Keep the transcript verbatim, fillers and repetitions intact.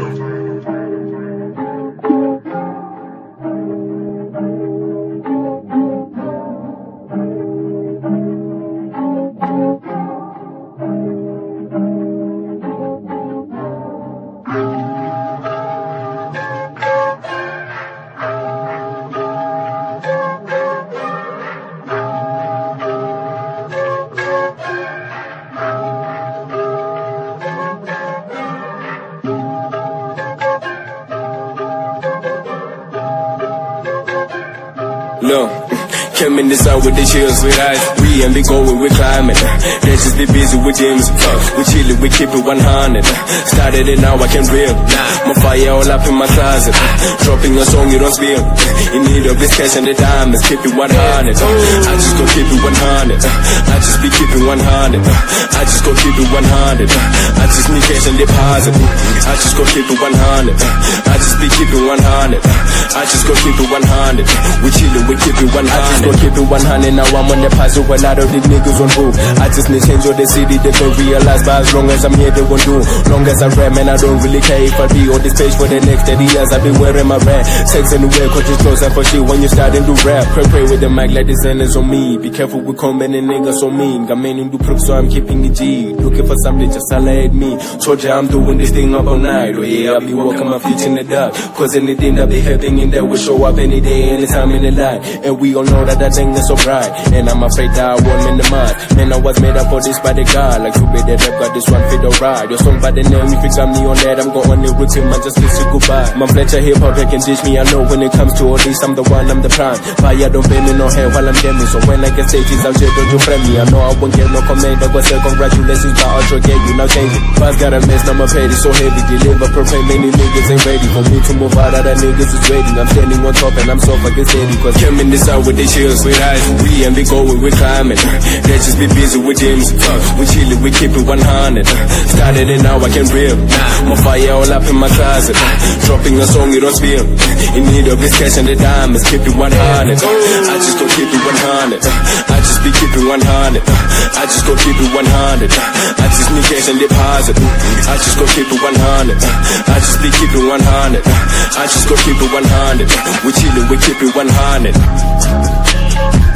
No, came in the sun with the chills with eyes. We and we going, we climbing. Let's just be busy with gyms. We chillin', we keep it one hundred. Started it now, I can rip. My fire all up in my closet. Dropping a song you don't spill. In need of this cash and the diamonds, keep it one hundred. I just go keep it one hundred. I just be keeping one hundred. I just go keep it one hundred. I just need cash and deposit. I just go keep it one hundred. I just be keeping one hundred. I just go keep it one hundred. We chillin', we keep it one hundred. I just go keep it one hundred. Now I'm on the puzzle, a lot of these niggas on move. I just need change of the city, they don't realize. But as long as I'm here, they won't do. Long as I rap, man, I don't really care if I'll be on this page for the next thirty years. I'll be wearing my rap. Sex anywhere, cause it's close and for shit when you starting to rap. Pray, pray with the mic like this and it's on me. Be careful with commenting niggas so mean. Got many do proof, so I'm keeping it G. Looking for something, just holla at me. Told ya I'm doing this thing up all night. Oh yeah, I'll be walking my feet in the dark. Cause anything that be happening that will show up any day, anytime in the light. And we all know that that thing is so bright. And I'm afraid that I won't minimize. Man, I was made up for this by the God. Like to be the rap, got this one fit alright. Your song by the name, if you got me on that, I'm going to with him, I just kiss you goodbye. My Fletcher hip hop, they can teach me, I know when it comes to all this, I'm the one, I'm the prime. Fire don't pay me no hair while I'm jamming. So when I get stages out here, don't you friend me. I know I won't get no comment, I go say congratulations, but Ultra gave you, now change it. Boss got a mess, now my pay is so heavy. Deliver, propane, many niggas ain't ready for me to move out, other niggas is waiting. I'm standing on top and I'm so fucking steady. Cause came in this out with the chills, with eyes. We and we going, we climbing. Let's just be busy with gyms. We chillin', we keep it one hundred. Started it now, I can rip. My fire all up in my closet. Dropping a song you don't spill. In need of this cash and the diamonds, keep it one hundred. I just go keep it one hundred. I just be keeping one hundred. I just go keep it one hundred. I just need cash and deposit. I just go keep it one hundred. I just be keeping one hundred. I just go keep it one hundred. We chillin', we keep it one hundred.